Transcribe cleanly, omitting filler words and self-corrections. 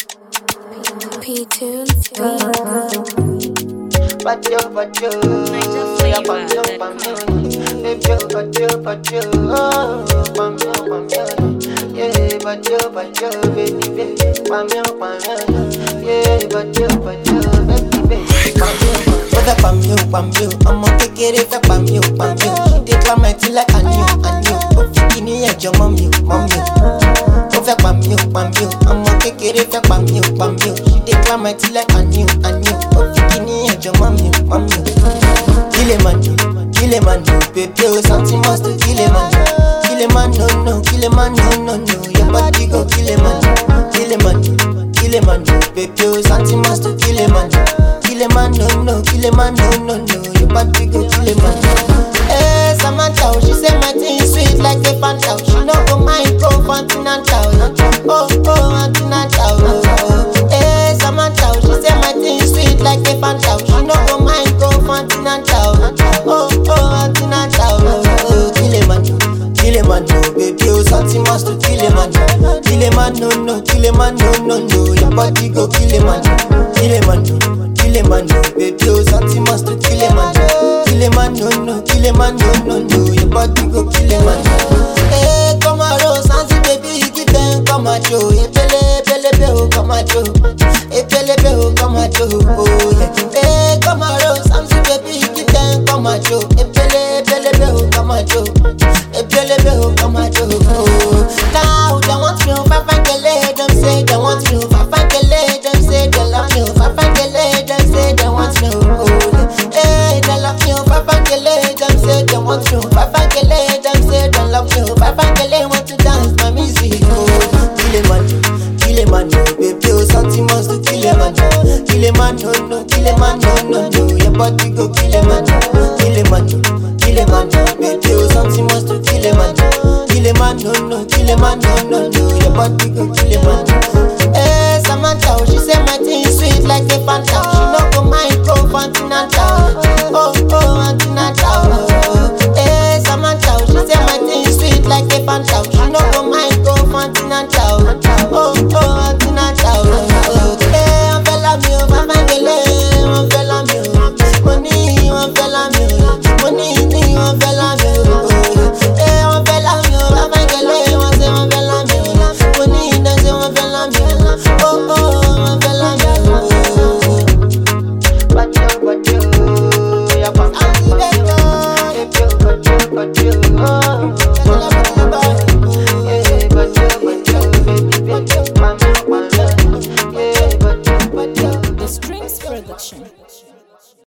P-Tunes. Bacho, ya pamyo, bacho, yeah, bacho, baby, pamyo, yeah, bacho, baby, pamyo, ọmọ kékeré fẹ́ pamyo, she dey climb my tea like anyo, ó fi kíní ẹ̀jọ̀ mọ́mí, ó fẹ́ pamyo, ọmọ kékeré fẹ́ pamyo, she dey climb my tea like anyo, ó fi kíní ẹ̀jọ̀ mọ́mí. Kill a man, baby, oh, something must to kill a man. Kill a man, no, kill a man, no, your body go kill a man, baby, oh, something must to kill a man. Kill a man, no, kill a man, no, your body go kill a man. Hey, Samantha, she say my thing sweet like a Fanta. She no go mind go continental. Oh, continental. Hey, Samantha, she say my thing sweet like a Fanta. She no go mind go continental. Oh, continental. Kill a man, no, baby, oh, something must to kill a man. Kill a man, no, kill a man, no, your body go kill a man. Kill a man, no, baby, oh, something must to kill a man. Kill a man, no, kill a man, no, your body go kill a man. Hey, come on, Sansi, baby, give them come at you. Hey, pele, oh, come at you. Hey, pele, oh, come at you. Oh, yeah. Hey, come on, Sansi, baby, give them come at you. Hey, pele, oh, come at you. Hey, pele, oh, come at you. Oh, now they want me, Fafangele, them say they want me, Fafangele, them say they love me, Fafangele, them say they want me. Oh, hey, they love me, Fafangele, them say they want me, Fafangele, them say they love me, Fafangele want to dance my music. Oh, kill a man, no, baby, oh, something must to kill a man. Kill a man, no, kill a man, no, your body go kill a man. Kill a man, baby, oh, something must to kill a man. Kill a man, no, kill a man, no, your body go kill a man. Hey, Samantha, she say my thing sweet like a Fanta. She no go mind go continental. Oh, continental. Hey, Samantha, she say my thing sweet like a Fanta. She no go mind go continental. Oh, continental. Hey, I'm fella me, Fafangele, I'm fella me, money, I'm fella me, money, I'm fella me. Hey, I'm fella me, Fafangele, I'm say I'm fella me, money, they say I'm fella me. Oh, I'm fella me. Bacho, ya pamyo, The Strings Production.